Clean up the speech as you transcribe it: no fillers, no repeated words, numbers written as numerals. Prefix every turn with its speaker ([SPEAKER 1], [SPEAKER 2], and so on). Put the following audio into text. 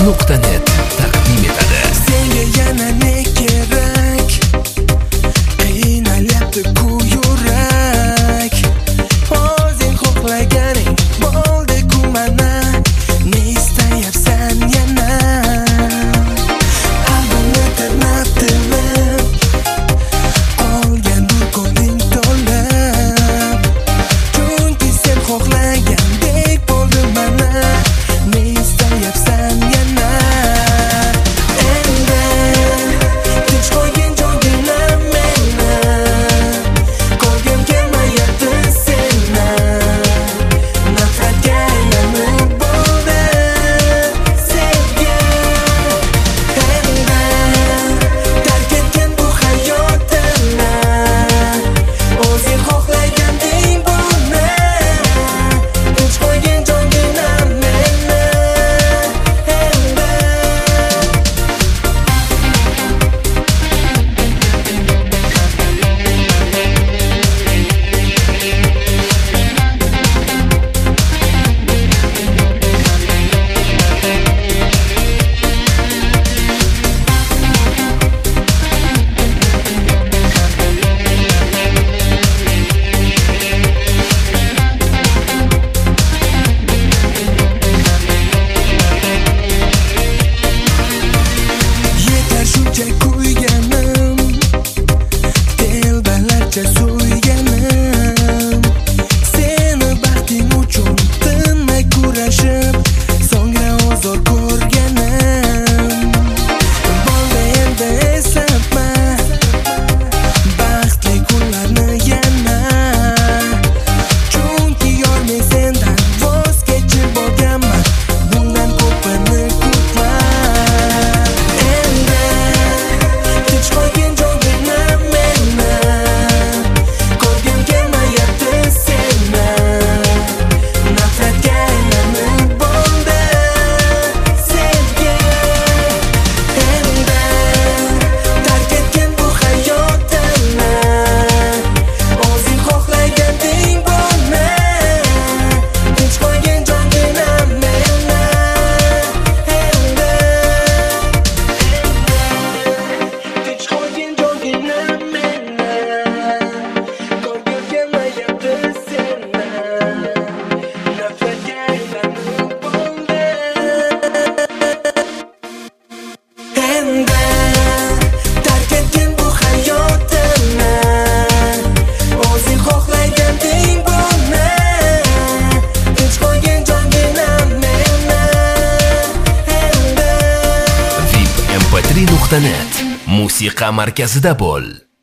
[SPEAKER 1] mp3.net taqdim etadi.
[SPEAKER 2] Senga yana ne kerak? Qiynalyapti-ku yurak. O'zing xohlaganing bo'ldi-ku mana. Ne istayapsan yana? Qalbimni tirnab-tirnab qolgan bu ko'ngling to'lib. Chunki sen xohlagandek bo'ldi mana. Ne istayapsan yana? Endi tinch qo'ygin joyingni meni. Ko'rgim kelmayapti seni. Nafratga aylanib bo'ldi sevgi. Endi tark etgin bu hayotimni. O'zing xohlagandek bo'lma. Tinch qo'ygin joyingni meni. Yetar shuncha kuyganim, telbalarcha so'yganim. Seni baxting uchun tinmay kurashib, so'ngra ozor ko'rganim. Bo'ldi endi eslatma baxtli kunlarni yana. Chunki yor men sendan voz kechib borganman. Bundan ko'pini kutma. Endi tinch qo'ygin joyingni meni. Ko'rgim kelmayapti seni. Nafratga aylanib bo'ldi sevgi. Endi tark etgin bu hayotimni. O'zing xohlagandek bo'lma. Tinch qo'ygin joyingni meni. Tinch qo'ygin joyingni meni. Ko'rgim kelmayapti seni. Nafratga aylanib bo'ldi. Endi tark etgin bu hayotimni. O'zing xohlagandek bo'lma. Tinch qo'ygin joyingni meni.
[SPEAKER 1] VIP mp3.net musiqa markazida bo'l.